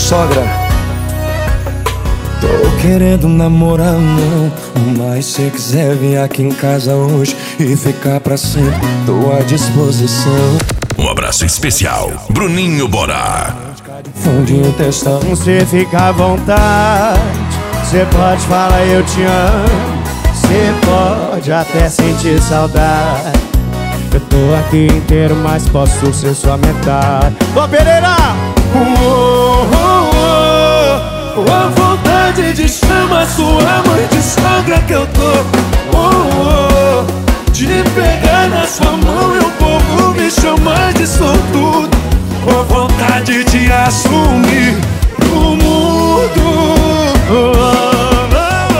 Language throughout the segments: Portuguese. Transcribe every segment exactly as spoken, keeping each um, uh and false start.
sogra. Tô querendo namorar não, mas se quiser vir aqui em casa hoje e ficar pra sempre, tô à disposição. Um abraço especial, Bruninho Borá. Fundinho textão. Cê fica à vontade, cê pode falar eu te amo, cê pode até sentir saudade. Eu tô aqui inteiro, mas posso ser sua metade. Ô Pereira! Oh, oh, oh, oh, a vontade de chamar sua mãe de sogra que eu tô. Oh, oh, de pegar na sua mão e o povo me chama de sortudo. Oh, vontade de assumir pro mundo. Oh, oh,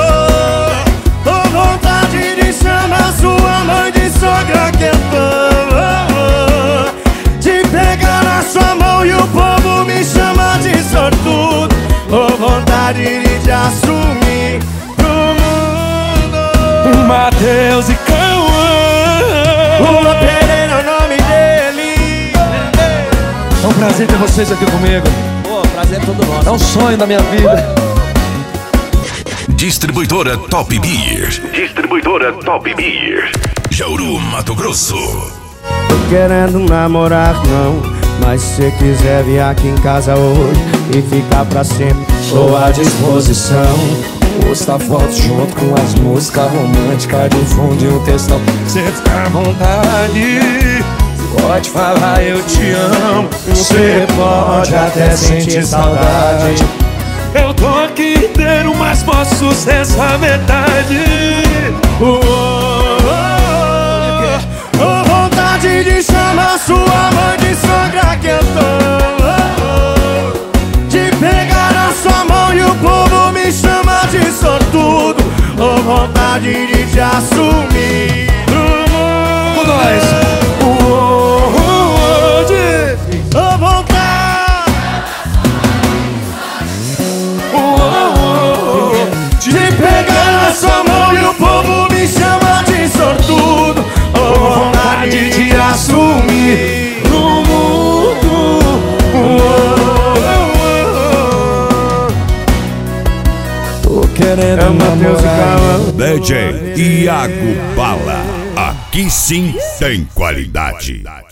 oh, oh, oh, vontade de chamar sua mãe de sogra que eu tô. Oh, oh, de pegar na sua mão e o povo me chama de sortudo. Oh, vontade de te assumir pro mundo. Matheus e Cauã. O Pereira é o nome dele. É um prazer ter vocês aqui comigo. Pô, prazer é todo nosso. É um sonho da minha vida. Distribuidora Top Beer. Distribuidora Top Beer. Jauru, Mato Grosso. Tô querendo namorar não, mas se quiser vir aqui em casa hoje e ficar pra sempre, Tô à disposição. Posta fotos junto com as músicas românticas de fundo e um textão. Cê fica à vontade, pode falar eu te amo, cê pode até sentir saudade. Eu tô aqui inteiro, mas posso ser sua metade. oh, oh, oh, oh, oh, vontade de chamar sua mãe de sogra que eu tô. Oh, oh, de pegar na sua mão e o povo me chama de sortudo. Oh, vontade de te assumir pro mundo. Com nós. Oh, oh, oh, de... Oh, vontade. De pegar na sua mão e o povo me chama de sortudo. Oh, vontade de assumir no mundo. Oh, oh, oh. Tô querendo É o Matheus e namorar. Cauã. D J Iago Bala. Aqui sim tem qualidade.